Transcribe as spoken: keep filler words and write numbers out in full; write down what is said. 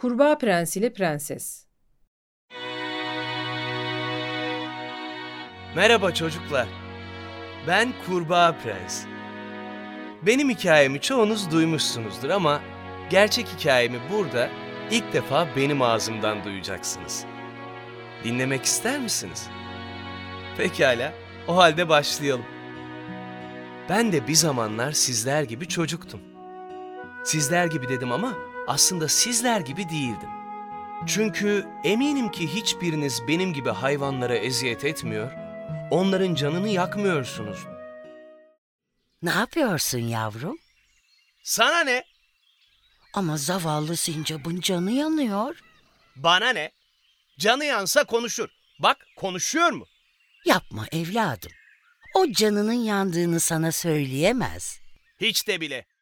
Kurbağa Prens ile Prenses. Merhaba çocuklar. Ben Kurbağa Prens. Benim hikayemi çoğunuz duymuşsunuzdur ama gerçek hikayemi burada ilk defa benim ağzımdan duyacaksınız. Dinlemek ister misiniz? Pekala, o halde başlayalım. Ben de bir zamanlar sizler gibi çocuktum. Sizler gibi dedim ama aslında sizler gibi değildim. Çünkü eminim ki hiçbiriniz benim gibi hayvanlara eziyet etmiyor, onların canını yakmıyorsunuz. Ne yapıyorsun yavrum? Sana ne? Ama zavallı sincapın canı yanıyor. Bana ne? Canı yansa konuşur. Bak, konuşuyor mu? Yapma evladım. O canının yandığını sana söyleyemez. Hiç de bile.